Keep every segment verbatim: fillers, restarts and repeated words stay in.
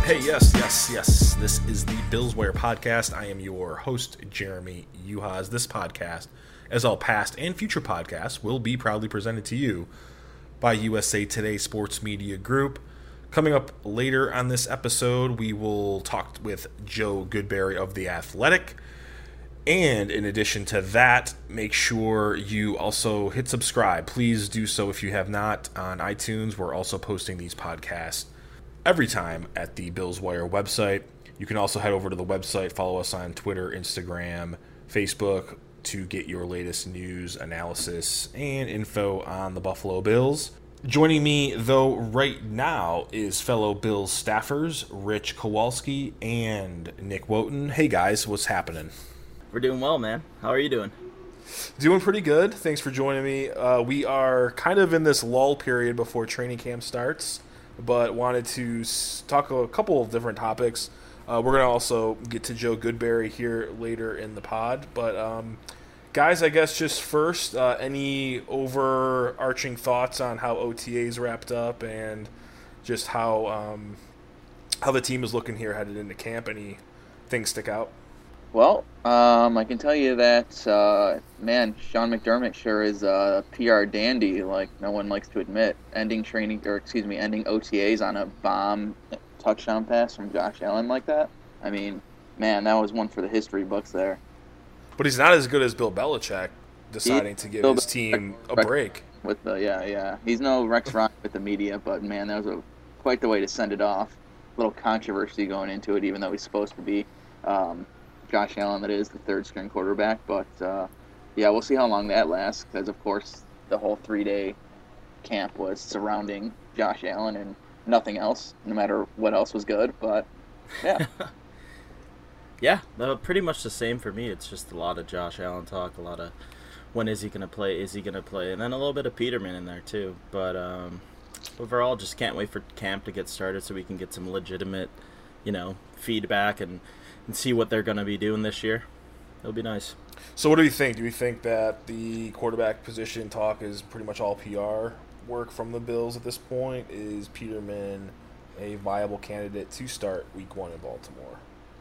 Hey, yes, yes, yes. This is the Bills Wire podcast. I am your host, Jeremy Uhas. This podcast, as all past and future podcasts, will be proudly presented to you by U S A Today Sports Media Group. Coming up later on this episode, we will talk with Joe Goodberry of The Athletic. And in addition to that, make sure you also hit subscribe. Please do so if you have not on iTunes. We're also posting these podcasts every time at the Bills Wire website. You can also head over to the website, follow us on Twitter, Instagram, Facebook to get your latest news, analysis, and info on the Buffalo Bills. Joining me, though, right now is fellow Bills staffers Rich Kowalski and Nick Wotton. Hey, guys, what's happening? We're doing well, man. How are you doing? Doing pretty good. Thanks for joining me. Uh, we are kind of in this lull period before training camp starts, but wanted to talk a couple of different topics. Uh, we're going to also get to Joe Goodberry here later in the pod. But, um, guys, I guess just first, uh, any overarching thoughts on how O T As wrapped up and just how um, how the team is looking here headed into camp? Any things stick out? Well, um, I can tell you that, uh, man, Sean McDermott sure is a P R dandy, like no one likes to admit. Ending training, or excuse me, ending O T As on a bomb touchdown pass from Josh Allen like that. I mean, man, that was one for the history books there. But he's not as good as Bill Belichick deciding he, to give Bill his team a break. With the yeah, yeah, he's no Rex Ryan with the media, but man, that was a, quite the way to send it off. A little controversy going into it, even though he's supposed to be. Um, Josh Allen, that is, the third-string quarterback. But, uh, yeah, we'll see how long that lasts because, of course, the whole three-day camp was surrounding Josh Allen and nothing else, no matter what else was good. But, yeah. yeah, uh, pretty much the same for me. It's just a lot of Josh Allen talk, a lot of when is he going to play, is he going to play, and then a little bit of Peterman in there too. But um, overall, just can't wait for camp to get started so we can get some legitimate, you know, feedback and – and see what they're going to be doing this year. It'll be nice. So what do you think? Do you think that the quarterback position talk is pretty much all P R work from the Bills at this point? Is Peterman a viable candidate to start week one in Baltimore?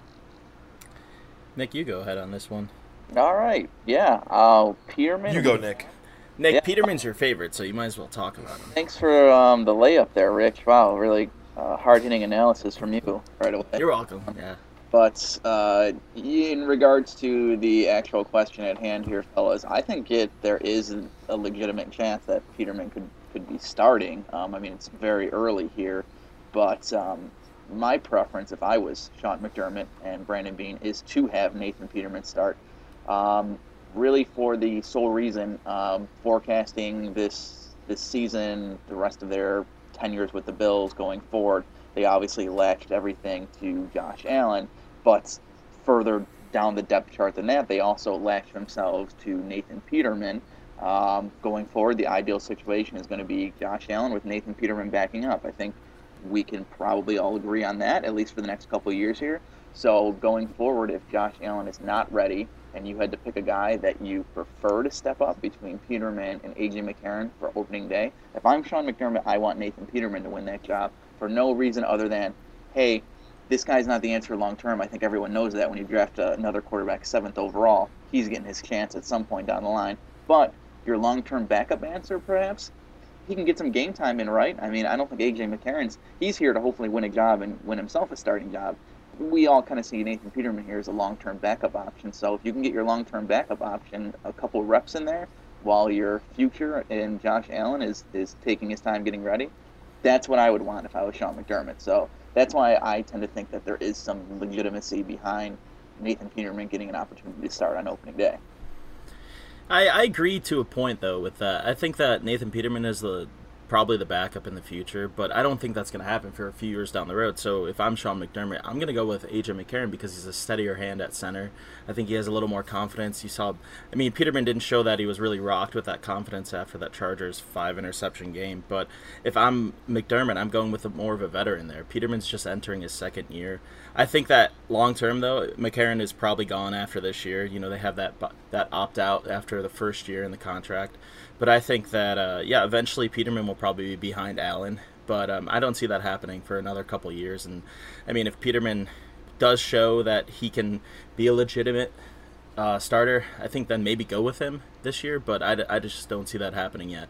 Nick, you go ahead on this one. All right. Yeah. Uh, Peterman. You go, Nick. Nick, yeah. Peterman's your favorite, so you might as well talk about him. Thanks for um, the layup there, Rich. Wow, really uh, hard-hitting analysis from you right away. You're welcome. Yeah. But uh, in regards to the actual question at hand here, fellas, I think it there is a legitimate chance that Peterman could, could be starting. Um, I mean, it's very early here, but um, my preference, if I was Sean McDermott and Brandon Beane, is to have Nathan Peterman start. Um, really, for the sole reason, um, forecasting this this season, the rest of their tenures with the Bills going forward, they obviously latched everything to Josh Allen. But further down the depth chart than that, they also latched themselves to Nathan Peterman. Um, going forward, the ideal situation is going to be Josh Allen with Nathan Peterman backing up. I think we can probably all agree on that, at least for the next couple of years here. So going forward, if Josh Allen is not ready and you had to pick a guy that you prefer to step up between Peterman and A J McCarron for opening day, if I'm Sean McDermott, I want Nathan Peterman to win that job for no reason other than, hey, this guy's not the answer long term. I think everyone knows that when you draft uh, another quarterback seventh overall, he's getting his chance at some point down the line. But your long-term backup answer, perhaps, he can get some game time in, right? I mean, I don't think A J McCarron's, he's here to hopefully win a job and win himself a starting job. We all kind of see Nathan Peterman here as a long-term backup option. So if you can get your long-term backup option, a couple reps in there, while your future and Josh Allen is, is taking his time getting ready, that's what I would want if I was Sean McDermott. So that's why I tend to think that there is some legitimacy behind Nathan Peterman getting an opportunity to start on opening day. I, I agree to a point, though, with that. I think that Nathan Peterman is the probably the backup in the future, but I don't think that's going to happen for a few years down the road. So if I'm Sean McDermott, I'm going to go with A J McCarron because he's a steadier hand at center. I think he has a little more confidence. You saw, I mean, Peterman didn't show that he was really rocked with that confidence after that Chargers five interception game. But if I'm McDermott, I'm going with a, more of a veteran there. Peterman's just entering his second year. I think that long term, though, McCarron is probably gone after this year. You know, they have that that opt out after the first year in the contract. But I think that, uh, yeah, eventually Peterman will probably be behind Allen but um, I don't see that happening for another couple years. And I mean, if Peterman does show that he can be a legitimate uh, starter, I think then maybe go with him this year, but I, I just don't see that happening yet.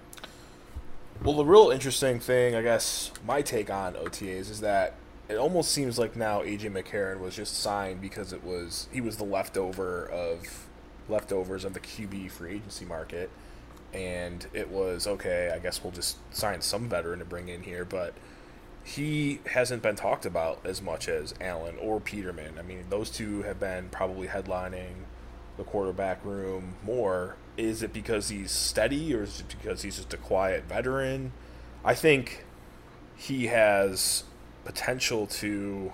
Well, the real interesting thing, I guess, my take on O T As is that it almost seems like now A J McCarron was just signed because it was he was the leftover of leftovers of the Q B free agency market, and it was okay. I guess we'll just sign some veteran to bring in here, but he hasn't been talked about as much as Allen or Peterman. I mean, those two have been probably headlining the quarterback room more. Is it because he's steady, or is it because he's just a quiet veteran? I think he has potential to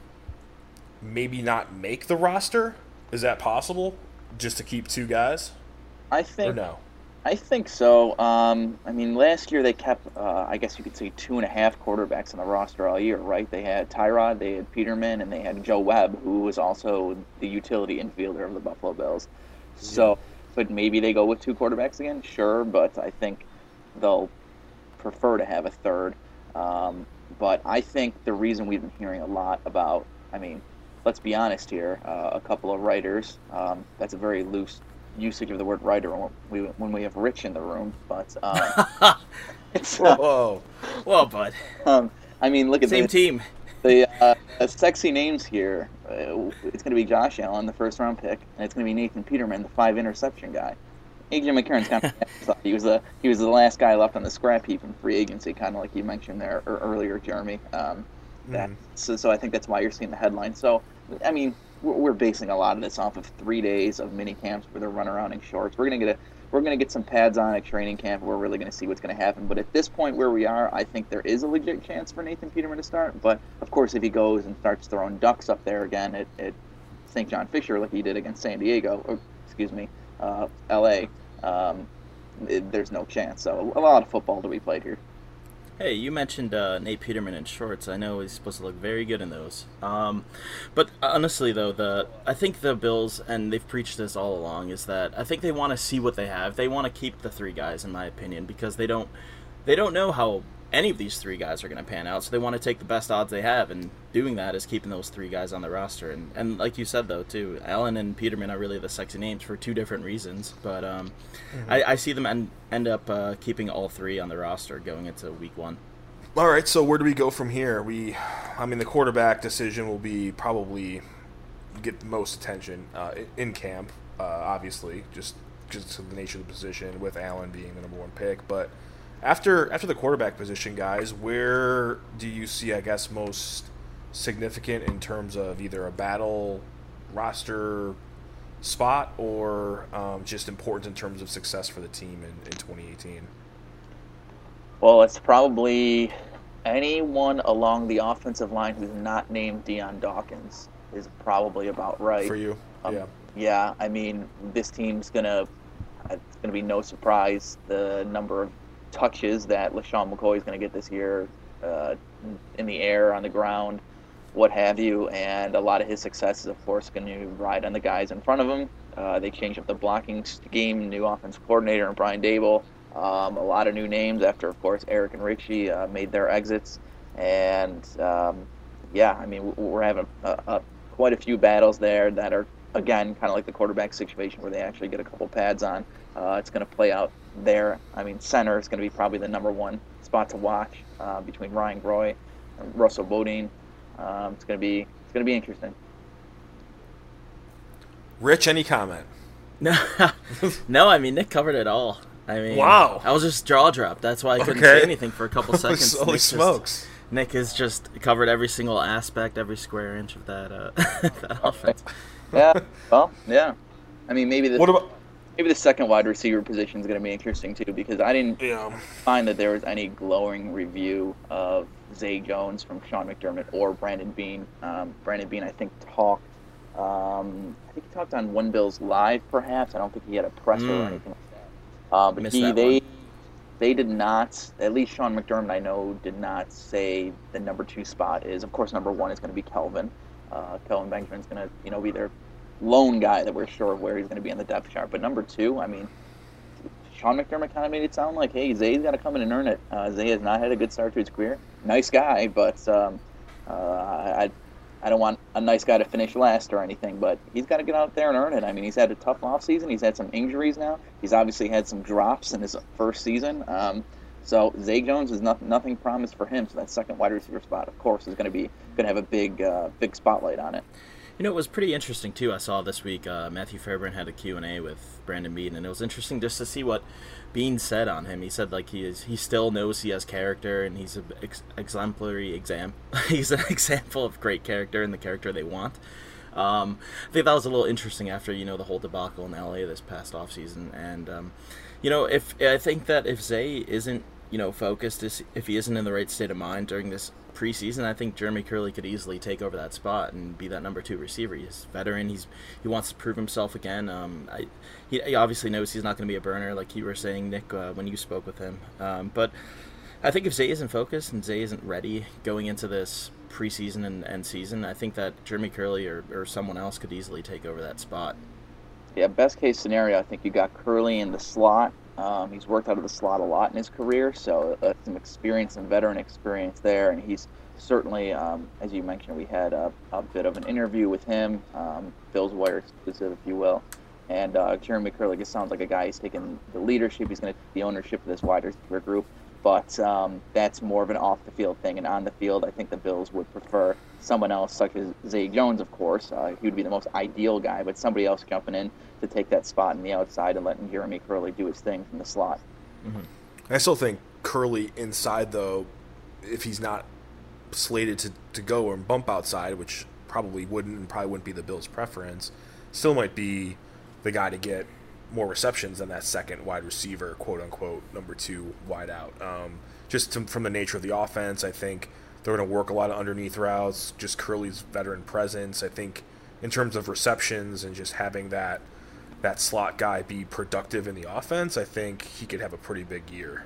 maybe not make the roster. Is that possible? Just to keep two guys? I think or no. I think so. Um, I mean, last year they kept, uh, I guess you could say, two and a half quarterbacks on the roster all year, right? They had Tyrod, they had Peterman, and they had Joe Webb, who was also the utility infielder of the Buffalo Bills. So, yeah. But maybe they go with two quarterbacks again, sure, but I think they'll prefer to have a third. Um, but I think the reason we've been hearing a lot about, I mean, let's be honest here, uh, a couple of writers, um, that's a very loose usage of the word writer when we, when we have Rich in the room, but um, it's, uh, whoa, whoa, bud. Um, I mean, look at same the, team. The uh, sexy names here. Uh, it's going to be Josh Allen, the first round pick, and it's going to be Nathan Peterman, the five interception guy. A J McCarron's kind of he was the he was the last guy left on the scrap heap in free agency, kind of like you mentioned there or earlier, Jeremy. Um, that mm. so, so I think that's why you're seeing the headline. So I mean, we're, we're basing a lot of this off of three days of mini camps where they're running around in shorts. We're gonna get a we're gonna get some pads on at training camp. We're really gonna see what's gonna happen. But at this point where we are, I think there is a legit chance for Nathan Peterman to start. But of course, if he goes and starts throwing ducks up there again at, at Saint John Fisher like he did against San Diego, or excuse me, uh, L A. Um, it, there's no chance. So a lot of football to be played here. Hey, you mentioned uh, Nate Peterman in shorts. I know he's supposed to look very good in those. Um, but honestly, though, the I think the Bills, and they've preached this all along, is that I think they want to see what they have. They want to keep the three guys, in my opinion, because they don't they don't know how any of these three guys are going to pan out. So they want to take the best odds they have, and doing that is keeping those three guys on the roster. And, and like you said, though, too, Allen and Peterman are really the sexy names for two different reasons. But um, mm-hmm. I, I see them end, end up uh, keeping all three on the roster going into week one. All right, so where do we go from here? We, I mean, the quarterback decision will be probably get the most attention uh, in camp, uh, obviously, just just to the nature of the position, with Allen being the number one pick. But after after the quarterback position, guys, where do you see, I guess, most significant in terms of either a battle roster spot or um, just important in terms of success for the team in, in twenty eighteen? Well, it's probably anyone along the offensive line who's not named Deion Dawkins is probably about right. For you, um, yeah. Yeah, I mean, this team's going to, it's going to be no surprise the number of touches that LaShawn McCoy is going to get this year uh, in the air, on the ground, what have you, and a lot of his success is, of course, going to ride on the guys in front of him. Uh, they changed up the blocking scheme, new offensive coordinator, and Brian Dable. Um, a lot of new names after, of course, Eric and Richie uh, made their exits. And, um, yeah, I mean, we're having a, a, quite a few battles there that are, again, kind of like the quarterback situation where they actually get a couple pads on. Uh, it's going to play out there. I mean, center is going to be probably the number one spot to watch uh, between Ryan Groy and Russell Bodine. Um, it's going to be it's going to be interesting. Rich, any comment? No, no. I mean, Nick covered it all. I mean, wow. I was just jaw dropped. That's why I couldn't okay. say anything for a couple seconds. Holy Nick smokes! Just, Nick has just covered every single aspect, every square inch of that uh, that offense. Yeah. Well, yeah. I mean, maybe the what about maybe the second wide receiver position is going to be interesting too, because I didn't yeah. find that there was any glowing review of Zay Jones from Sean McDermott or Brandon Beane. Um, Brandon Beane, I think, talked. Um, I think he talked on One Bills Live, perhaps. I don't think he had a presser mm. or anything like that. Uh, but Missed he, that they, one. they did not. At least Sean McDermott, I know, did not say the number two spot is. Of course, number one is going to be Kelvin. Uh, Kelvin Benjamin's going to, you know, be their lone guy that we're sure of where he's going to be on the depth chart. But number two, I mean, Sean McDermott kind of made it sound like, hey, Zay's got to come in and earn it. Uh, Zay has not had a good start to his career. Nice guy, but um, uh, I I don't want a nice guy to finish last or anything, but he's got to get out there and earn it. I mean, he's had a tough offseason. He's had some injuries now. He's obviously had some drops in his first season. Um, so Zay Jones is not, nothing promised for him. So that second wide receiver spot, of course, is going to be going to have a big uh, big spotlight on it. You know, it was pretty interesting, too. I saw this week uh, Matthew Fairburn had a Q and A with Brandon Beane, and it was interesting just to see what Beane said on him. He said, like, he is he still knows he has character, and he's an ex- exemplary exam. He's an example of great character and the character they want. Um, I think that was a little interesting after, you know, the whole debacle in L A this past offseason. And, um, you know, if I think that if Zay isn't, you know, focused, if he isn't in the right state of mind during this preseason, I think Jeremy Curley could easily take over that spot and be that number two receiver. He's a veteran. He's he wants to prove himself again. Um, I, he, he obviously knows he's not going to be a burner, like you were saying, Nick, uh, when you spoke with him. Um, but I think if Zay isn't focused and Zay isn't ready going into this preseason and, and season, I think that Jeremy Curley or, or someone else could easily take over that spot. Yeah, best case scenario, I think you got Curley in the slot. Um, he's worked out of the slot a lot in his career, so uh, some experience and veteran experience there. And he's certainly, um, as you mentioned, we had a, a bit of an interview with him, um, Bills Wire exclusive, if you will. And uh, Jeremy Curley just sounds like a guy who's taking the leadership. He's going to take the ownership of this wide receiver group. But um, that's more of an off-the-field thing. And on the field, I think the Bills would prefer someone else, such as Zay Jones, of course. Uh, he would be the most ideal guy, but somebody else jumping in to take that spot on the outside and letting Jeremy Curley do his thing from the slot. Mm-hmm. I still think Curley inside, though, if he's not slated to, to go and bump outside, which probably wouldn't and probably wouldn't be the Bills' preference, still might be the guy to get more receptions than that second wide receiver, quote-unquote, number two wide out. Um, just to, from the nature of the offense, I think they're going to work a lot of underneath routes, just Curley's veteran presence. I think in terms of receptions and just having that that slot guy be productive in the offense, I think he could have a pretty big year.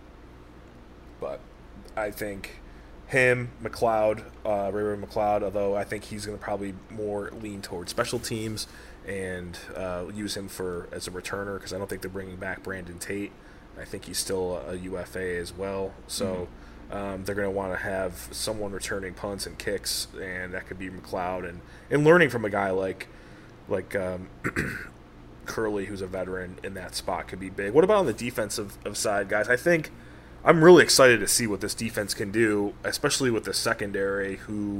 But I think him, McLeod, uh, Ray Ray McLeod, although I think he's going to probably more lean towards special teams and uh, use him for as a returner, because I don't think they're bringing back Brandon Tate. I think he's still a U F A as well. So mm-hmm. um, they're going to want to have someone returning punts and kicks, and that could be McLeod. And, and learning from a guy like like um, Curley, who's a veteran in that spot, could be big. What about on the defensive of side, guys? I think I'm really excited to see what this defense can do, especially with the secondary, who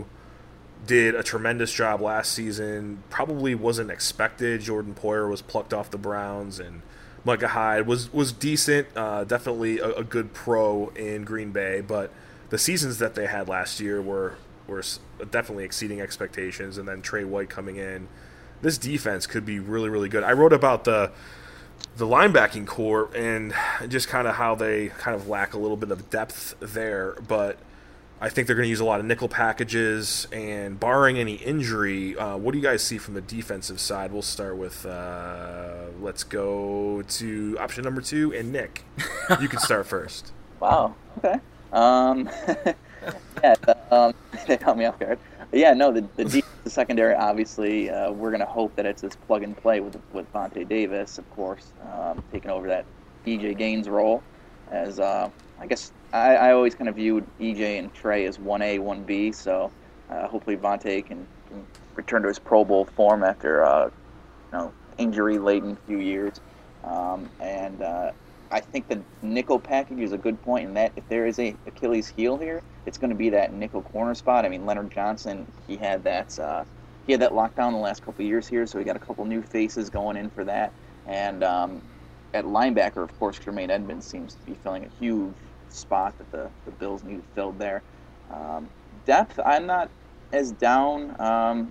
did a tremendous job last season. Probably wasn't expected. Jordan Poyer was plucked off the Browns, and Micah Hyde was was decent, uh, definitely a, a good pro in Green Bay. But the seasons that they had last year were were definitely exceeding expectations. And then Trey White coming in, this defense could be really, really good. I wrote about the the linebacking core and just kind of how they kind of lack a little bit of depth there, but I think they're going to use a lot of nickel packages, and barring any injury, uh, what do you guys see from the defensive side? We'll start with, uh, let's go to option number two, and Nick, you can start first. Wow, okay. Um, yeah, um, they caught me off guard. Yeah, no, the, the defensive secondary, obviously, uh, we're going to hope that it's this plug-and-play with with Vontae Davis, of course, um, taking over that E J Gaines role. As uh, I guess I, I always kind of viewed E J and Trey as one A, one B, so uh, hopefully Vontae can, can return to his Pro Bowl form after uh, you know, injury-laden few years. Um, and uh, I think the nickel package is a good point in that if there is a Achilles heel here, it's going to be that nickel corner spot. I mean, Leonard Johnson, he had that uh, he had that lockdown the last couple of years here, so we got a couple new faces going in for that. And um, at linebacker, of course, Jermaine Edmonds seems to be filling a huge spot that the, the Bills need filled there. Um, depth, I'm not as down um,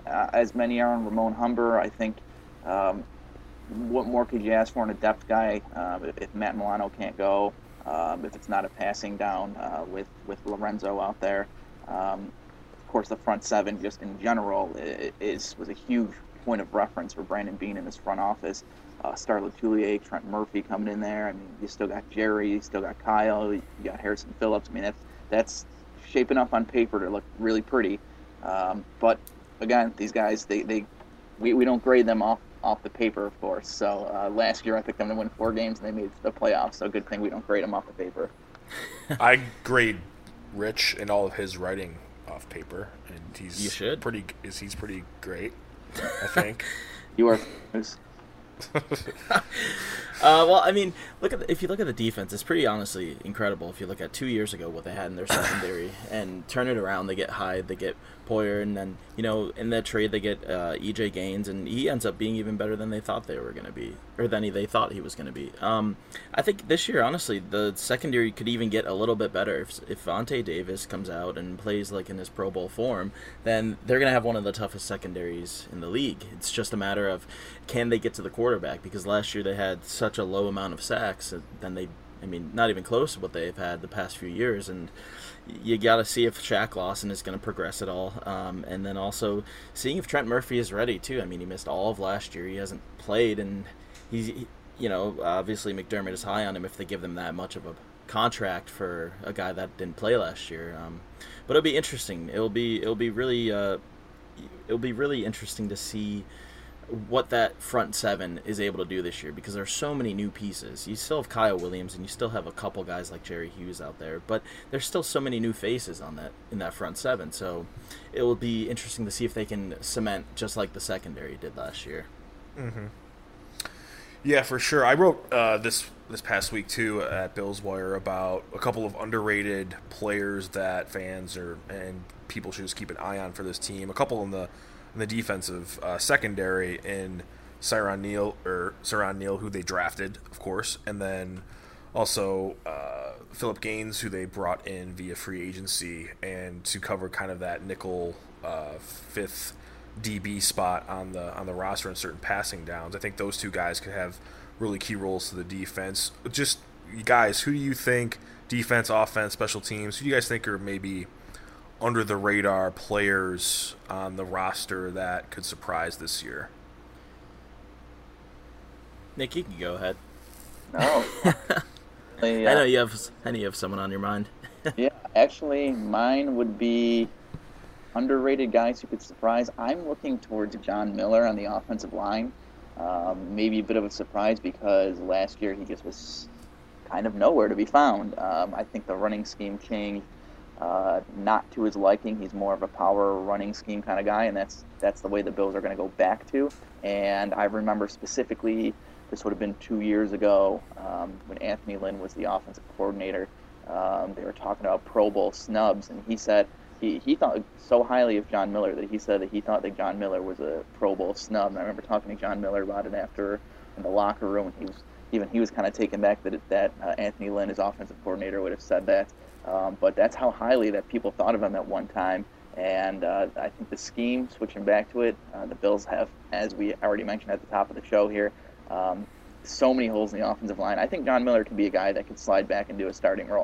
as many are on Ramon Humber. I think um, what more could you ask for in a depth guy uh, if, if Matt Milano can't go? Um, if it's not a passing down uh, with, with Lorenzo out there. Um, of course, the front seven, just in general, is was a huge point of reference for Brandon Beane in his front office. Uh, Star Latulier, Trent Murphy coming in there. I mean, you still got Jerry, you still got Kyle, you got Harrison Phillips. I mean, that's, that's shaping up on paper to look really pretty. Um, but, again, these guys, they, they we, we don't grade them off off the paper, of course. So uh, last year I picked them to win four games, and they made the playoffs. So good thing we don't grade them off the paper. I grade Rich and all of his writing off paper, and he's you should. pretty. Is he's pretty great, I think. You are. Uh, well, I mean, look at the, if you look at the defense, it's pretty honestly incredible. If you look at two years ago what they had in their secondary and turn it around, they get Hyde, they get Poyer, and then you know in that trade they get uh, E J Gaines, and he ends up being even better than they thought they were going to be, or than he, they thought he was going to be. Um, I think this year, honestly, the secondary could even get a little bit better if if Vontae Davis comes out and plays like in his Pro Bowl form. Then they're going to have one of the toughest secondaries in the league. It's just a matter of can they get to the quarterback, because last year they had such a low amount of sacks, then they, I mean, not even close to what they've had the past few years, and you got to see if Shaq Lawson is going to progress at all, um, and then also seeing if Trent Murphy is ready too. I mean, he missed all of last year; he hasn't played, and he's, he, you know, obviously McDermott is high on him if they give them that much of a contract for a guy that didn't play last year. Um, but it'll be interesting. It'll be it'll be really uh, it'll be really interesting to see what that front seven is able to do this year, because there's so many new pieces. You still have Kyle Williams, and you still have a couple guys like Jerry Hughes out there, but there's still so many new faces on that in that front seven. So it will be interesting to see if they can cement just like the secondary did last year. Mm-hmm. Yeah, for sure. I wrote uh, this this past week too at Bills Wire about a couple of underrated players that fans or and people should just keep an eye on for this team. A couple in the in the defensive uh, secondary in Cyron Neal or Cyron Neal, who they drafted, of course, and then also uh, Philip Gaines, who they brought in via free agency, and to cover kind of that nickel uh, fifth D B spot on the on the roster in certain passing downs. I think those two guys could have really key roles to the defense. Just guys, who do you think, defense, offense, special teams, who do you guys think are maybe under the radar players on the roster that could surprise this year? Nick, you can go ahead. No. Actually, uh, I know you have I know you have someone on your mind. yeah, actually, mine would be underrated guys who could surprise. I'm looking towards John Miller on the offensive line. Um, maybe a bit of a surprise because last year he just was kind of nowhere to be found. Um, I think the running scheme changed. Uh, not to his liking. He's more of a power running scheme kind of guy, and that's that's the way the Bills are going to go back to. And I remember specifically, this would have been two years ago um, when Anthony Lynn was the offensive coordinator. Um, they were talking about Pro Bowl snubs, and he said he, he thought so highly of John Miller that he said that he thought that John Miller was a Pro Bowl snub. And I remember talking to John Miller about it after in the locker room, and he was even he was kind of taken back that that uh, Anthony Lynn, his offensive coordinator, would have said that. Um, but that's how highly that people thought of him at one time. And uh, I think the scheme, switching back to it, uh, the Bills have, as we already mentioned at the top of the show here, um, so many holes in the offensive line. I think John Miller could be a guy that could slide back and do a starting role.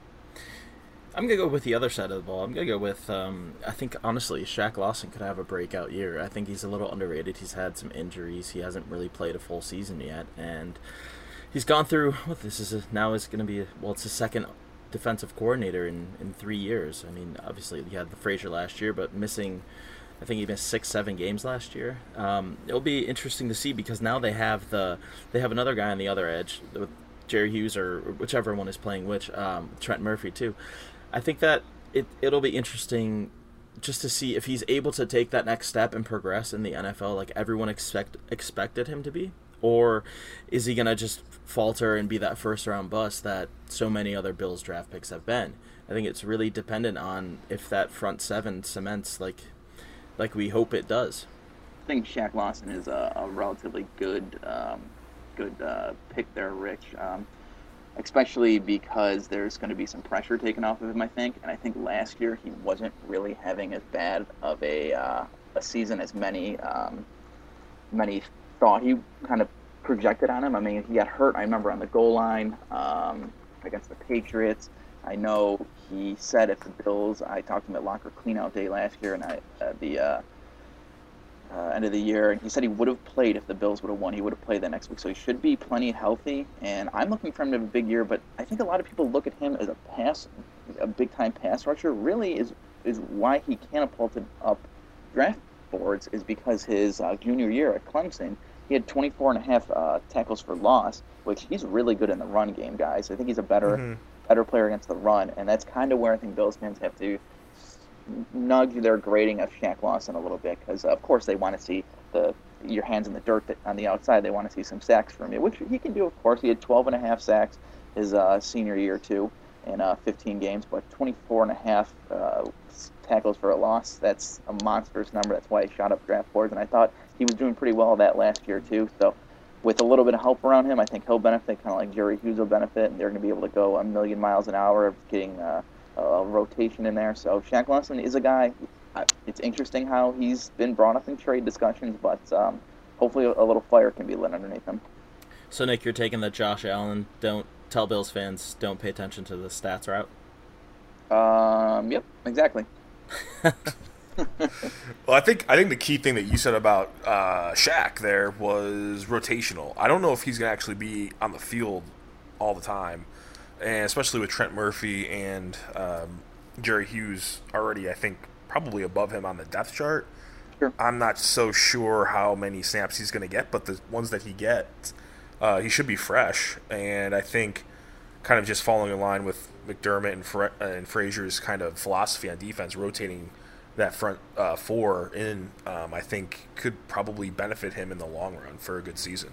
I'm going to go with the other side of the ball. I'm going to go with, um, I think, honestly, Shaq Lawson could have a breakout year. I think he's a little underrated. He's had some injuries. He hasn't really played a full season yet. And he's gone through, well, this is a, now is going to be, a, well, it's his second defensive coordinator in, in three years. I mean, obviously he had the Frazier last year, but missing, I think he missed six, seven games last year. Um, it'll be interesting to see because now they have the they have another guy on the other edge with Jerry Hughes or whichever one is playing which, um, Trent Murphy too. I think that it it'll be interesting just to see if he's able to take that next step and progress in the N F L like everyone expect expected him to be. Or is he going to just falter and be that first-round bust that so many other Bills draft picks have been? I think it's really dependent on if that front seven cements like like we hope it does. I think Shaq Lawson is a, a relatively good um, good uh, pick there, Rich, um, especially because there's going to be some pressure taken off of him, I think. And I think last year he wasn't really having as bad of a, uh, a season as many um, many thought he kind of projected on him. I mean, he got hurt, I remember, on the goal line um, against the Patriots. I know he said if the Bills, I talked to him at locker cleanout day last year and I, uh, the uh, uh, end of the year, and he said he would have played if the Bills would have won. He would have played that next week. So he should be plenty healthy, and I'm looking for him to have a big year, but I think a lot of people look at him as a pass, a big-time pass rusher. Really is, is why he catapulted up draft boards is because his uh, junior year at Clemson, he had twenty-four and a half uh, tackles for loss, which he's really good in the run game, guys. I think he's a better mm-hmm. better player against the run, and that's kind of where I think Bills fans have to nudge their grading of Shaq Lawson a little bit, because of course they want to see the your hands in the dirt on the outside. They want to see some sacks from you, which he can do, of course. He had twelve and a half sacks his uh, senior year, too, in uh, fifteen games, but twenty-four and a half uh, tackles for a loss. That's a monstrous number. That's why he shot up draft boards, and I thought he was doing pretty well that last year, too. So with a little bit of help around him, I think he'll benefit, kind of like Jerry Hughes will benefit, and they're going to be able to go a million miles an hour of getting uh, a rotation in there. So Shaq Lawson is a guy. It's interesting how he's been brought up in trade discussions, but um, hopefully a little fire can be lit underneath him. So, Nick, you're taking the Josh Allen, don't tell Bills fans, don't pay attention to the stats route? Um, yep, exactly. Well, I think I think the key thing that you said about uh, Shaq there was rotational. I don't know if he's going to actually be on the field all the time, and especially with Trent Murphy and um, Jerry Hughes already, I think, probably above him on the depth chart. Sure. I'm not so sure how many snaps he's going to get, but the ones that he gets, uh, he should be fresh. And I think kind of just falling in line with McDermott and, Fra- and Frazier's kind of philosophy on defense, rotating that front uh, four in, um, I think could probably benefit him in the long run for a good season.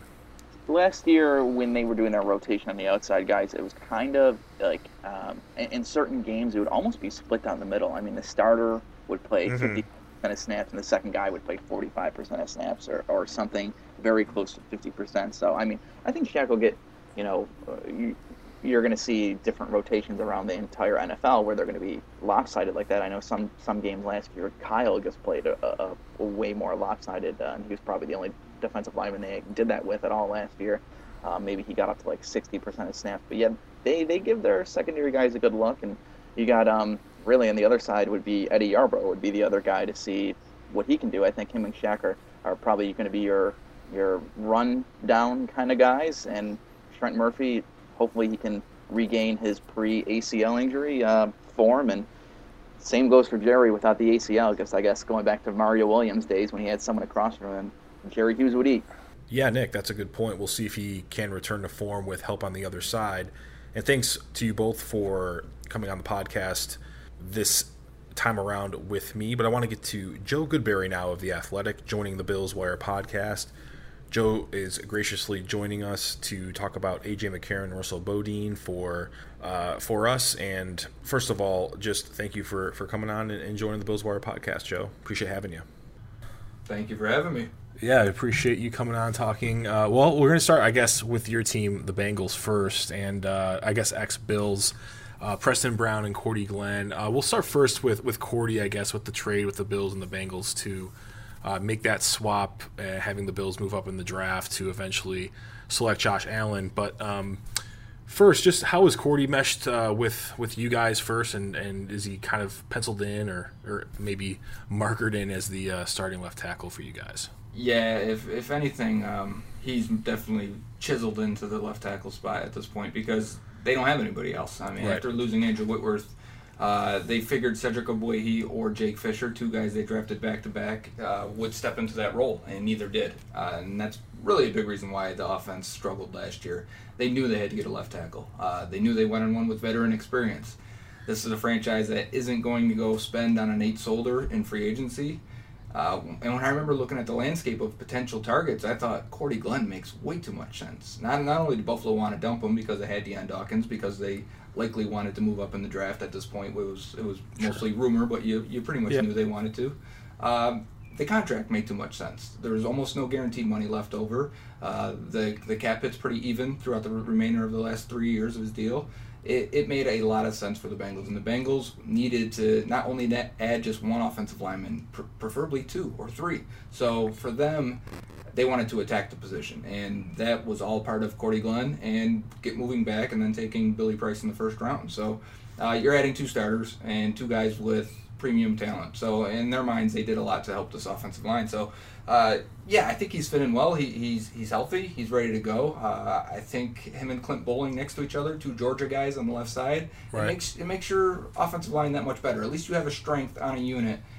Last year, when they were doing their rotation on the outside guys, it was kind of like um, in, in certain games, it would almost be split down the middle. I mean, the starter would play mm-hmm. fifty percent of snaps, and the second guy would play forty-five percent of snaps, or, or something very close to fifty percent. So, I mean, I think Shaq will get, you know, uh, you, you're going to see different rotations around the entire N F L where they're going to be lopsided like that. I know some, some games last year, Kyle just played a, a, a way more lopsided, uh, and he was probably the only defensive lineman they did that with at all last year. Uh, maybe he got up to like sixty percent of snaps. But yeah, they, they give their secondary guys a good look, and you got um really on the other side would be Eddie Yarbrough would be the other guy to see what he can do. I think him and Shaq are, are probably going to be your your run down kind of guys, and Trent Murphy, hopefully he can regain his pre-A C L injury uh, form, and same goes for Jerry without the A C L, because I guess going back to Mario Williams days when he had someone across from him, Jerry Hughes would eat. Yeah, Nick, that's a good point. We'll see if he can return to form with help on the other side. And thanks to you both for coming on the podcast this time around with me. But I want to get to Joe Goodberry now of The Athletic, joining the Bills Wire podcast. Joe is graciously joining us to talk about A J McCarron and Russell Bodine for uh, for us. And first of all, just thank you for, for coming on and, and joining the Bills Wire podcast, Joe. Appreciate having you. Thank you for having me. Yeah, I appreciate you coming on talking. Uh, well, we're going to start, I guess, with your team, the Bengals, first, and uh, I guess ex-Bills, uh, Preston Brown and Cordy Glenn. Uh, we'll start first with, with Cordy, I guess, with the trade with the Bills and the Bengals to uh, make that swap, uh, having the Bills move up in the draft to eventually select Josh Allen. But um, first, just how is Cordy meshed uh, with, with you guys first, and, and is he kind of penciled in or, or maybe markered in as the uh, starting left tackle for you guys? Yeah, if if anything, um, he's definitely chiseled into the left tackle spot at this point because they don't have anybody else. I mean, right. After losing Andrew Whitworth, uh, they figured Cedric Ogbuehi or Jake Fisher, two guys they drafted back-to-back, uh, would step into that role, and neither did. Uh, and that's really a big reason why the offense struggled last year. They knew they had to get a left tackle. Uh, they knew they went on one with veteran experience. This is a franchise that isn't going to go spend on a Nate Solder in free agency. Uh, and when I remember looking at the landscape of potential targets, I thought Cordy Glenn makes way too much sense. Not not only did Buffalo want to dump him because they had Deion Dawkins, because they likely wanted to move up in the draft at this point. It was it was mostly sure. rumor, but you you pretty much yep. knew they wanted to. Um, the contract made too much sense. There was almost no guaranteed money left over. Uh, the the cap hit's pretty even throughout the remainder of the last three years of his deal. It, it made a lot of sense for the Bengals, and the Bengals needed to not only net add just one offensive lineman, pr- preferably two or three. So for them, they wanted to attack the position, and that was all part of Cordy Glenn and get moving back and then taking Billy Price in the first round. So uh, you're adding two starters and two guys with premium talent. So in their minds, they did a lot to help this offensive line. So uh, yeah, I think he's fitting well. He, he's he's healthy. He's ready to go. Uh, I think him and Clint Bowling next to each other, two Georgia guys on the left side, right. it makes it makes your offensive line that much better. At least you have a strength on a unit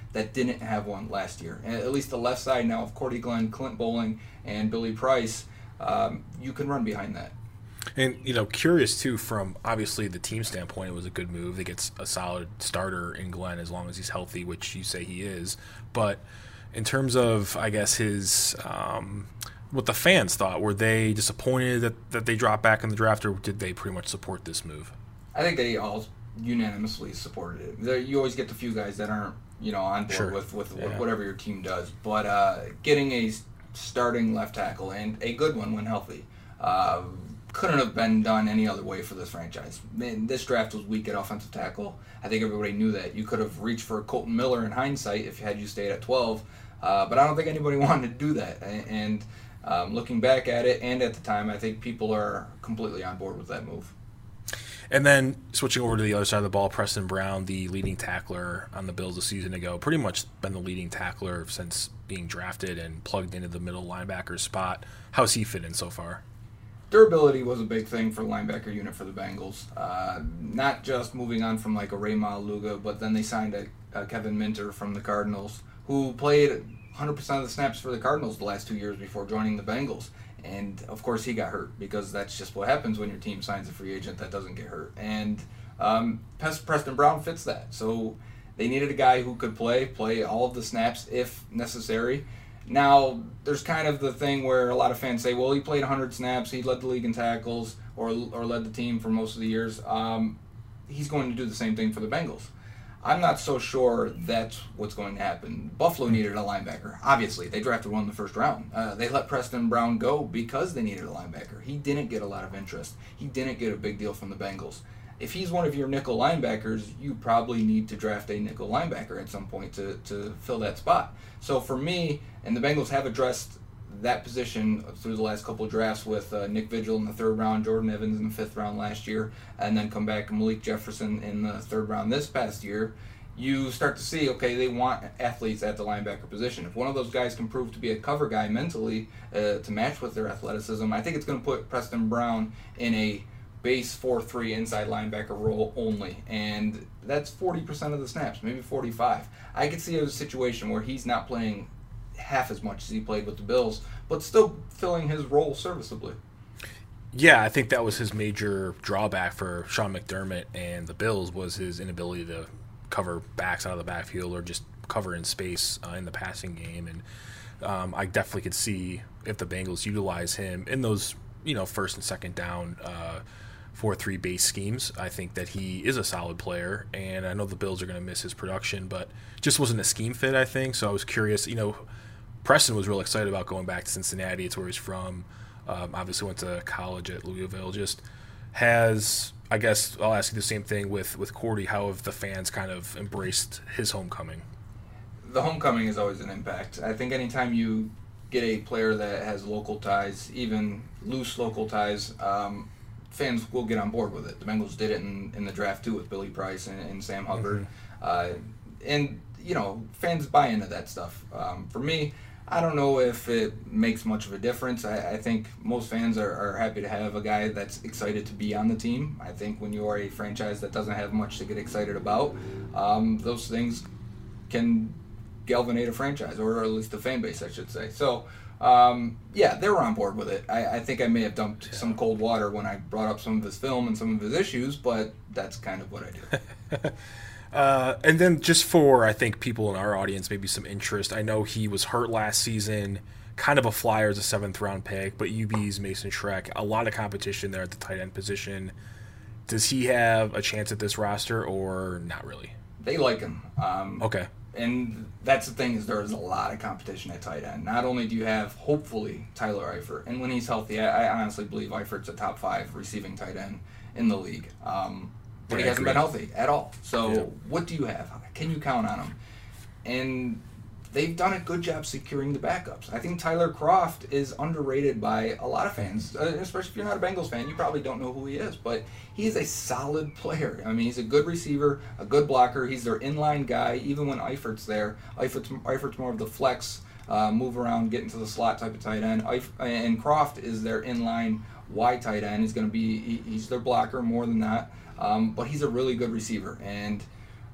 that didn't have one last year. And at least the left side now of Cordy Glenn, Clint Bowling, and Billy Price, um, you can run behind that. And, you know, curious, too, from obviously the team standpoint, it was a good move. They get a solid starter in Glenn as long as he's healthy, which you say he is. But in terms of, I guess, his um, what the fans thought, were they disappointed that, that they dropped back in the draft, or did they pretty much support this move? I think they all unanimously supported it. There, you always get the few guys that aren't, you know, on board Sure. with, with Yeah. whatever your team does. But uh, getting a starting left tackle, and a good one when healthy, uh, couldn't have been done any other way for this franchise. Man, this draft was weak at offensive tackle. I think everybody knew that. You could have reached for Colton Miller in hindsight if had you stayed at twelve, uh, but I don't think anybody wanted to do that. And um, looking back at it, and at the time, I think people are completely on board with that move. And then switching over to the other side of the ball, Preston Brown, the leading tackler on the Bills a season ago, pretty much been the leading tackler since being drafted and plugged into the middle linebacker spot. How's he fit in so far? Durability was a big thing for the linebacker unit for the Bengals. Uh, not just moving on from like a Ray Maluga, but then they signed a, a Kevin Minter from the Cardinals, who played one hundred percent of the snaps for the Cardinals the last two years before joining the Bengals. And, of course, he got hurt because that's just what happens when your team signs a free agent that doesn't get hurt. And um, Preston Brown fits that. So they needed a guy who could play, play all of the snaps if necessary. Now, there's kind of the thing where a lot of fans say, well, he played one hundred snaps, he led the league in tackles, or or led the team for most of the years. Um, he's going to do the same thing for the Bengals. I'm not so sure that's what's going to happen. Buffalo needed a linebacker. Obviously, they drafted one in the first round. Uh, they let Preston Brown go because they needed a linebacker. He didn't get a lot of interest. He didn't get a big deal from the Bengals. If he's one of your nickel linebackers, you probably need to draft a nickel linebacker at some point to, to fill that spot. So for me, and the Bengals have addressed that position through the last couple of drafts with uh, Nick Vigil in the third round, Jordan Evans in the fifth round last year, and then come back Malik Jefferson in the third round this past year, you start to see, okay, they want athletes at the linebacker position. If one of those guys can prove to be a cover guy mentally uh, to match with their athleticism, I think it's going to put Preston Brown in a base four three inside linebacker role only, and that's forty percent of the snaps, maybe forty-five. I could see a situation where he's not playing half as much as he played with the Bills, but still filling his role serviceably. Yeah, I think that was his major drawback for Sean McDermott and the Bills, was his inability to cover backs out of the backfield or just cover in space uh, in the passing game. And um, I definitely could see if the Bengals utilize him in those, you know, first and second down uh, four three base schemes. I think that he is a solid player, and I know the Bills are going to miss his production, but just wasn't a scheme fit, I think. So I was curious, you know, Preston was real excited about going back to Cincinnati. It's where he's from. Um, obviously went to college at Louisville. Just has, I guess I'll ask you the same thing with, with Cordy. How have the fans kind of embraced his homecoming? The homecoming is always an impact. I think anytime you get a player that has local ties, even loose local ties, um, fans will get on board with it. The Bengals did it in, in the draft too with Billy Price and, and Sam Hubbard. Mm-hmm. Uh, and, you know, fans buy into that stuff. Um, for me, I don't know if it makes much of a difference. I, I think most fans are, are happy to have a guy that's excited to be on the team. I think when you are a franchise that doesn't have much to get excited about, um, those things can galvanate a franchise, or at least the fan base, I should say. So, um, yeah, they were on board with it. I, I think I may have dumped yeah. some cold water when I brought up some of his film and some of his issues, but that's kind of what I do. Uh, and then just for, I think, people in our audience, maybe some interest, I know he was hurt last season, kind of a flyer as a seventh-round pick, but U B's Mason Schreck, a lot of competition there at the tight end position. Does he have a chance at this roster, or not really? They like him. Um, okay. And that's the thing, is there's a lot of competition at tight end. Not only do you have, hopefully, Tyler Eifert, and when he's healthy, I, I honestly believe Eifert's a top five receiving tight end in the league. Um But he hasn't been healthy at all. So yeah. What do you have? Can you count on him? And they've done a good job securing the backups. I think Tyler Kroft is underrated by a lot of fans, especially if you're not a Bengals fan. You probably don't know who he is, but he is a solid player. I mean, he's a good receiver, a good blocker. He's their inline guy, even when Eifert's there. Eifert's, Eifert's more of the flex, uh, move around, get into the slot type of tight end. Eif- and Kroft is their inline wide tight end. He's going to be he, he's their blocker more than that. Um, but he's a really good receiver, and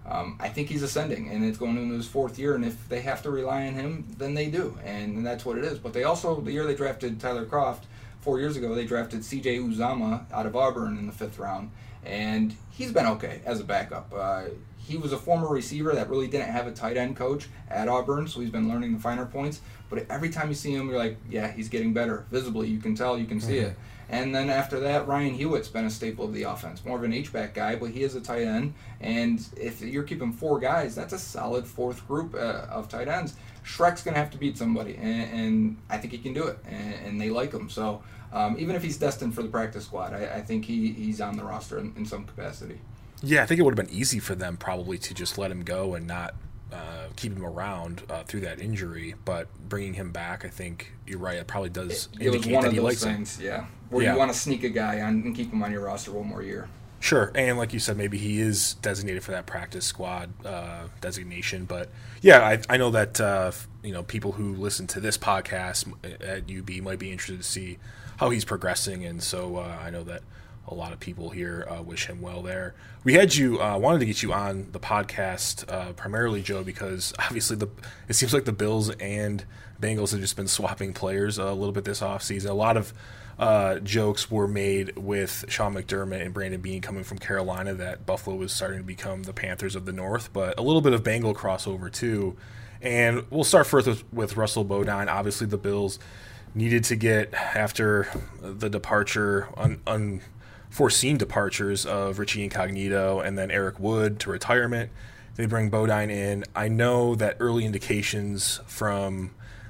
Um, I think he's ascending, and it's going into his fourth year, and if they have to rely on him, then they do, and, and that's what it is. But they also, the year they drafted Tyler Kroft, four years ago, they drafted C J Uzama out of Auburn in the fifth round, and he's been okay as a backup. Uh, he was a former receiver that really didn't have a tight end coach at Auburn, so he's been learning the finer points. But every time you see him, you're like, yeah, he's getting better. Visibly, you can tell, you can see mm-hmm. it. And then after that, Ryan Hewitt's been a staple of the offense. More of an H-back guy, but he is a tight end. And if you're keeping four guys, that's a solid fourth group uh, of tight ends. Shrek's going to have to beat somebody, and, and I think he can do it, and, and they like him. So um, even if he's destined for the practice squad, I, I think he, he's on the roster in, in some capacity. Yeah, I think it would have been easy for them probably to just let him go and not uh, keep him around uh, through that injury. But bringing him back, I think you're right. It probably does it, indicate it was one that of he those likes things, him. Yeah, where yeah. you want to sneak a guy on and keep him on your roster one more year. Sure, and like you said, maybe he is designated for that practice squad uh, designation. But yeah, I, I know that uh, you know people who listen to this podcast at U B might be interested to see how he's progressing, and so uh, I know that a lot of people here uh, wish him well there. We had you uh, wanted to get you on the podcast uh, primarily, Joe, because obviously the it seems like the Bills and Bengals have just been swapping players a little bit this offseason. A lot of uh, jokes were made with Sean McDermott and Brandon Beane coming from Carolina that Buffalo was starting to become the Panthers of the North, but a little bit of Bengal crossover too. And we'll start first with, with Russell Bodine. Obviously the Bills needed to get, after the departure, un, unforeseen departures of Richie Incognito and then Eric Wood to retirement, they bring Bodine in. I know that early indications from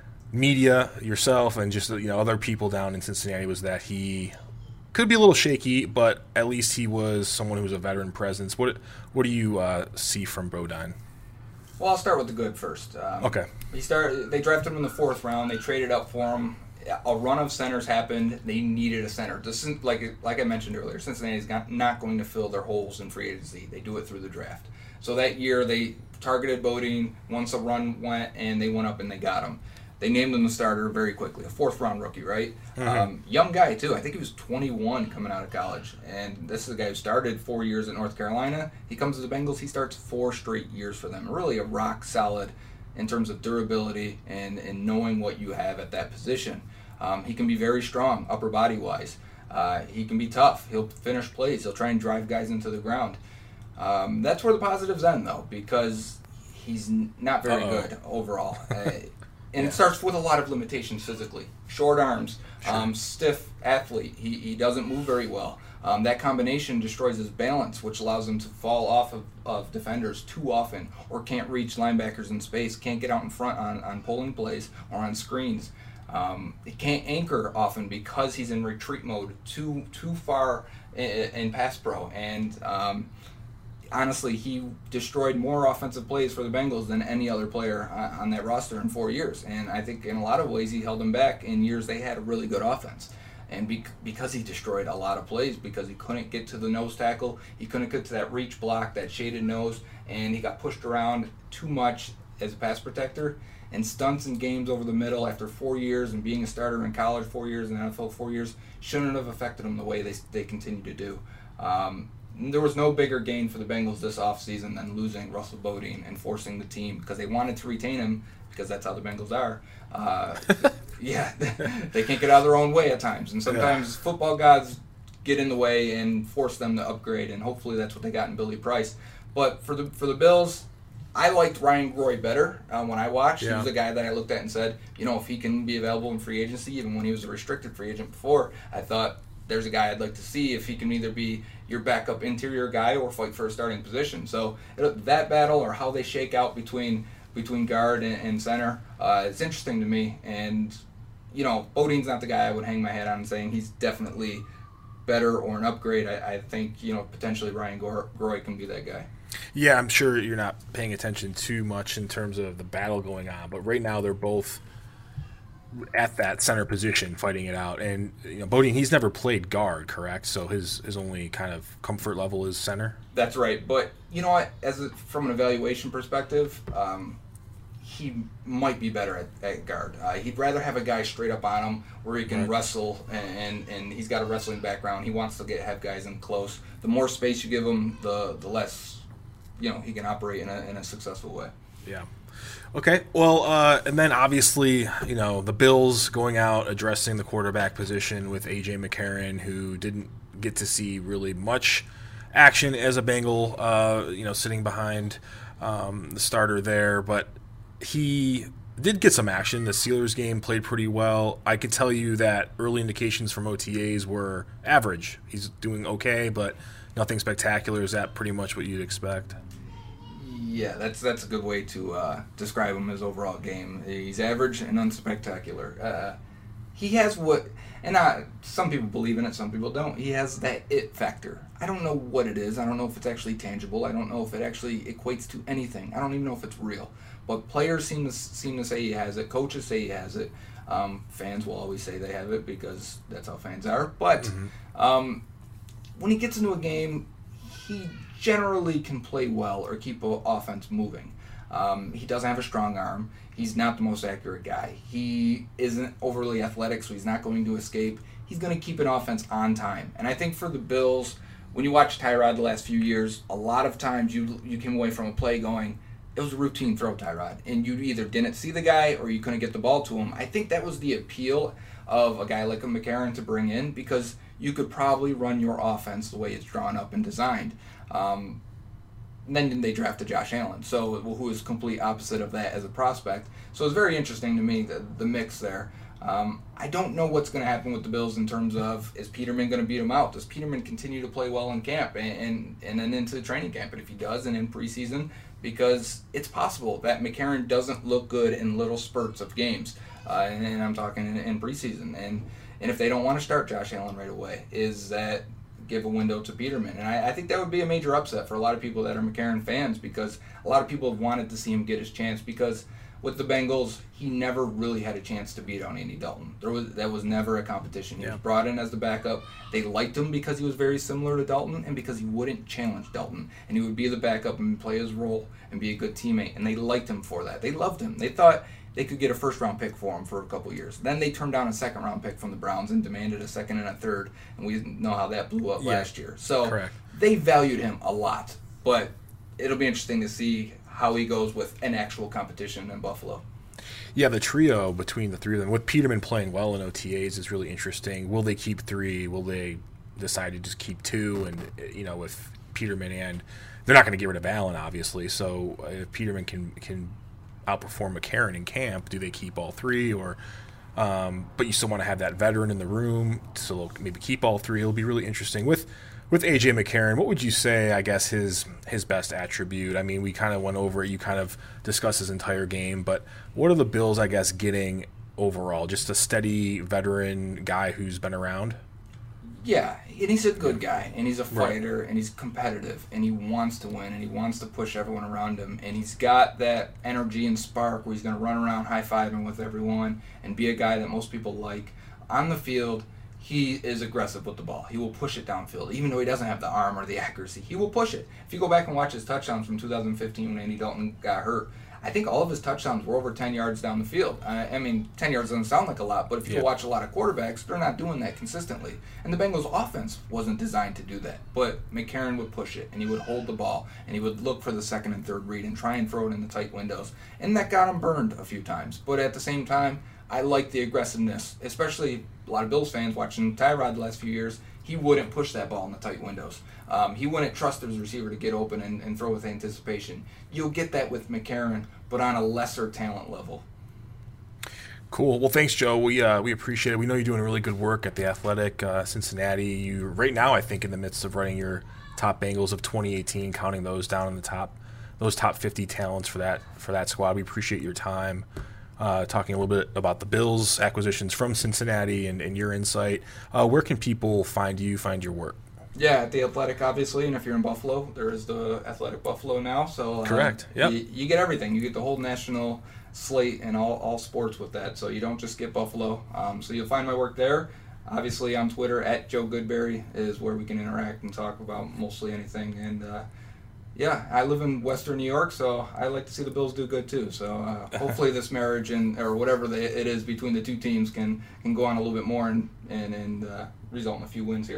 media, yourself, and just you know other people down in Cincinnati was that he could be a little shaky, but at least he was someone who was a veteran presence. What what do you uh, see from Bodine? Well, I'll start with the good first. Um, okay. He started. They drafted him in the fourth round. They traded up for him. A run of centers happened. They needed a center. This, like like I mentioned earlier, Cincinnati's not, not going to fill their holes in free agency. They do it through the draft. So that year they targeted Bodine once a run went, and they went up and they got him. They named him the starter very quickly, a fourth-round rookie, right? Mm-hmm. Um, young guy, too. I think he was twenty-one coming out of college. And this is a guy who started four years at North Carolina. He comes to the Bengals. He starts four straight years for them. Really a rock solid in terms of durability and, and knowing what you have at that position. Um, he can be very strong, upper body-wise. Uh, he can be tough. He'll finish plays. He'll try and drive guys into the ground. Um, that's where the positives end, though, because he's n- not very Uh-oh. good overall. Uh, And yeah. It starts with a lot of limitations physically. Short arms, sure. um, stiff athlete. He, he doesn't move very well. Um, that combination destroys his balance, which allows him to fall off of, of defenders too often, or can't reach linebackers in space, can't get out in front on, on pulling plays or on screens. Um, he can't anchor often because he's in retreat mode too too far in, in pass pro. And um, honestly, he destroyed more offensive plays for the Bengals than any other player on that roster in four years. And I think in a lot of ways he held them back in years they had a really good offense. And be- because he destroyed a lot of plays, because he couldn't get to the nose tackle, he couldn't get to that reach block, that shaded nose, and he got pushed around too much as a pass protector. And stunts in games over the middle after four years and being a starter in college four years and N F L four years shouldn't have affected him the way they they continue to do. Um, There was no bigger gain for the Bengals this offseason than losing Russell Bodine and forcing the team, because they wanted to retain him, because that's how the Bengals are. Uh, yeah, they can't get out of their own way at times. And sometimes yeah. football gods get in the way and force them to upgrade, and hopefully that's what they got in Billy Price. But for the for the Bills, I liked Ryan Groy better uh, when I watched. Yeah. He was a guy that I looked at and said, you know, if he can be available in free agency, even when he was a restricted free agent before, I thought, there's a guy I'd like to see if he can either be your backup interior guy or fight for a starting position. So that battle, or how they shake out between between guard and, and center, uh, it's interesting to me. And, you know, Bodine's not the guy I would hang my head on saying he's definitely better or an upgrade. I, I think, you know, potentially Ryan Groy can be that guy. Yeah, I'm sure you're not paying attention too much in terms of the battle going on, but right now they're both at that center position fighting it out. And you know, Bodine, he's never played guard, correct? So his his only kind of comfort level is center. That's right. But you know what, as a, from an evaluation perspective, um, he might be better at, at guard. Uh, he'd rather have a guy straight up on him where he can right. wrestle, and, and and he's got a wrestling background. He wants to get have guys in close. The more space you give him, the the less you know he can operate in a in a successful way. Yeah. Okay. Well, uh, and then obviously, you know, the Bills going out addressing the quarterback position with A J McCarron, who didn't get to see really much action as a Bengal, uh, you know, sitting behind um, the starter there, but he did get some action. The Steelers game played pretty well. I could tell you that early indications from O T As were average. He's doing okay, but nothing spectacular. Is that pretty much what you'd expect? Yeah, that's that's a good way to uh, describe him, his overall game. He's average and unspectacular. Uh, he has what, and I, some people believe in it, some people don't. He has that it factor. I don't know what it is. I don't know if it's actually tangible. I don't know if it actually equates to anything. I don't even know if it's real. But players seem to seem to say he has it. Coaches say he has it. Um, fans will always say they have it because that's how fans are. But mm-hmm. um, when he gets into a game, he generally can play well or keep an offense moving. Um, he doesn't have a strong arm. He's not the most accurate guy. He isn't overly athletic, so he's not going to escape. He's going to keep an offense on time. And I think for the Bills, when you watch Tyrod the last few years, a lot of times you you came away from a play going, it was a routine throw, Tyrod. And you either didn't see the guy or you couldn't get the ball to him. I think that was the appeal of a guy like a McCarron to bring in, because you could probably run your offense the way it's drawn up and designed. Um, then they drafted Josh Allen, so who is complete opposite of that as a prospect. So it's very interesting to me, the, the mix there. Um, I don't know what's going to happen with the Bills in terms of, is Peterman going to beat him out? Does Peterman continue to play well in camp and, and, and then into training camp? And if he does, and in preseason, because it's possible that McCarron doesn't look good in little spurts of games. Uh, and, and I'm talking in, in preseason. And, and if they don't want to start Josh Allen right away, is that give a window to Peterman? And I, I think that would be a major upset for a lot of people that are McCarron fans, because a lot of people have wanted to see him get his chance, because with the Bengals, he never really had a chance to beat out Andy Dalton. There was That was never a competition. He yeah. was brought in as the backup. They liked him because he was very similar to Dalton and because he wouldn't challenge Dalton. And he would be the backup and play his role and be a good teammate. And they liked him for that. They loved him. They thought they could get a first-round pick for him for a couple years. Then they turned down a second-round pick from the Browns and demanded a second and a third, and we know how that blew up yeah. last year. So Correct. They valued him a lot, but it'll be interesting to see how he goes with an actual competition in Buffalo. Yeah, the trio between the three of them, with Peterman playing well in O T As, is really interesting. Will they keep three? Will they decide to just keep two? And, you know, with Peterman, and they're not going to get rid of Allen, obviously, so if Peterman can can outperform McCarron in camp, do they keep all three? Or um, but you still want to have that veteran in the room, so maybe keep all three. It'll be really interesting. With with A J McCarron, what would you say, I guess, his his best attribute? I mean, we kind of went over it. You kind of discussed his entire game, but what are the Bills, I guess, getting overall? Just a steady veteran guy who's been around? Yeah, and he's a good guy, and he's a fighter, right. and he's competitive, and he wants to win, and he wants to push everyone around him, and he's got that energy and spark where he's going to run around high-fiving with everyone and be a guy that most people like. On the field, he is aggressive with the ball. He will push it downfield, even though he doesn't have the arm or the accuracy. He will push it. If you go back and watch his touchdowns from two thousand fifteen when Andy Dalton got hurt, I think all of his touchdowns were over ten yards down the field. Uh, I mean, ten yards doesn't sound like a lot, but if you yep. watch a lot of quarterbacks, they're not doing that consistently. And the Bengals' offense wasn't designed to do that. But McCarron would push it, and he would hold the ball, and he would look for the second and third read and try and throw it in the tight windows. And that got him burned a few times. But at the same time, I like the aggressiveness, especially a lot of Bills fans watching Tyrod the last few years. He wouldn't push that ball in the tight windows. Um, he wouldn't trust his receiver to get open and, and throw with anticipation. You'll get that with McCarron, but on a lesser talent level. Cool. Well, thanks, Joe. We uh, we appreciate it. We know you're doing really good work at the Athletic uh, Cincinnati. You right now, I think, in the midst of writing your top Bengals of twenty eighteen, counting those down in the top, those top fifty talents for that for that squad. We appreciate your time. Uh, talking a little bit about the Bills acquisitions from Cincinnati and, and your insight. Uh, where can people find you, find your work? Yeah, at The Athletic, obviously, and if you're in Buffalo, there is the Athletic Buffalo now. So uh, Correct, yeah. You, you get everything. You get the whole national slate and all, all sports with that, so you don't just get Buffalo. Um, so you'll find my work there. Obviously, on Twitter, at Joe Goodberry is where we can interact and talk about mostly anything. And, uh, yeah, I live in Western New York, so I like to see the Bills do good too. So uh, hopefully this marriage and or whatever the, it is between the two teams can, can go on a little bit more and and, and uh, result in a few wins here.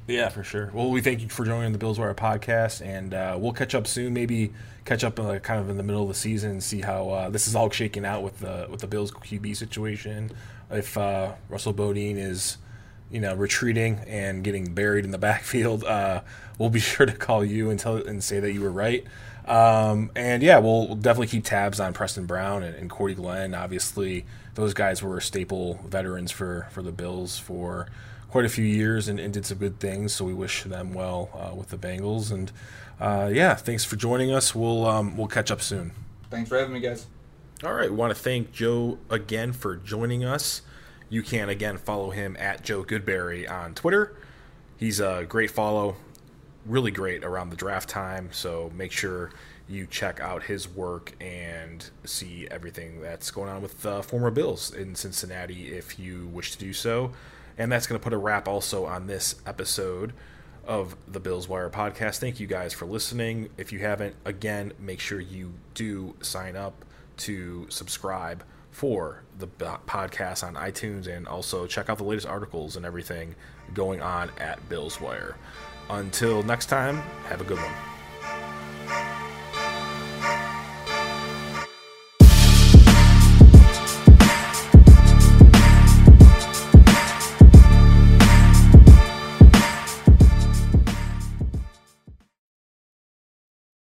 Yeah, for sure. Well, we thank you for joining the Bills Wire podcast, and uh, we'll catch up soon. Maybe catch up uh, kind of in the middle of the season and see how uh, this is all shaking out with the with the Bills Q B situation. If uh, Russell Bodine is, you know, retreating and getting buried in the backfield, uh, we'll be sure to call you and tell and say that you were right. Um, and yeah, we'll, we'll definitely keep tabs on Preston Brown and, and Cordy Glenn. Obviously, those guys were staple veterans for, for the Bills for quite a few years and, and did some good things, so we wish them well uh, with the Bengals. And uh, yeah, thanks for joining us. We'll um, we'll catch up soon. Thanks for having me, guys. All right, we want to thank Joe again for joining us. You can again follow him at Joe Goodberry on Twitter. He's a great follow, really great around the draft time. So make sure you check out his work and see everything that's going on with uh, former Bills in Cincinnati if you wish to do so. And that's going to put a wrap also on this episode of the Bills Wire podcast. Thank you guys for listening. If you haven't, again, make sure you do sign up to subscribe for the podcast on iTunes, and also check out the latest articles and everything going on at Bills Wire. Until next time, have a good one.